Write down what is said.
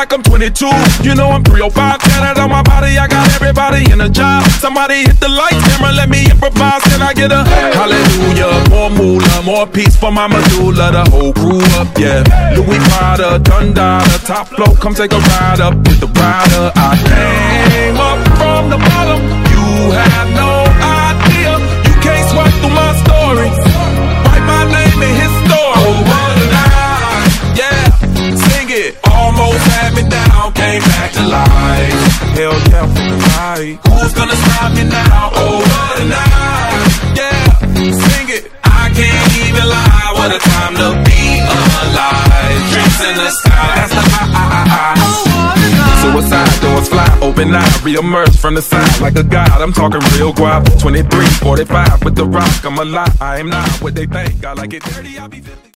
like I'm 22. You know I'm 305, tatted on my body. I got everybody in a job. Somebody hit the light, camera, let me improvise. Can I get a hallelujah? More moolah, more peace for my medulla. The whole crew up, yeah. Louis Prada, Dundada, top flow, come take a ride up with the rider. I came up from the bottom. You have no idea. You can't swipe through my story. Write my name in his story. Oh, what a night, yeah. Sing it. Almost had me down, came back to life. Hell yeah, right. Who's gonna stop me now? Oh, what a night, yeah. Sing it. I can't even lie. What a time to be alive. Drinks in the sky. That's the high. Suicide doors fly, open eye, re-emerge from the side like a god. I'm talking real guap. 23, 45 with the rock. I'm alive. I am not what they think. I like it dirty. I'll be 50.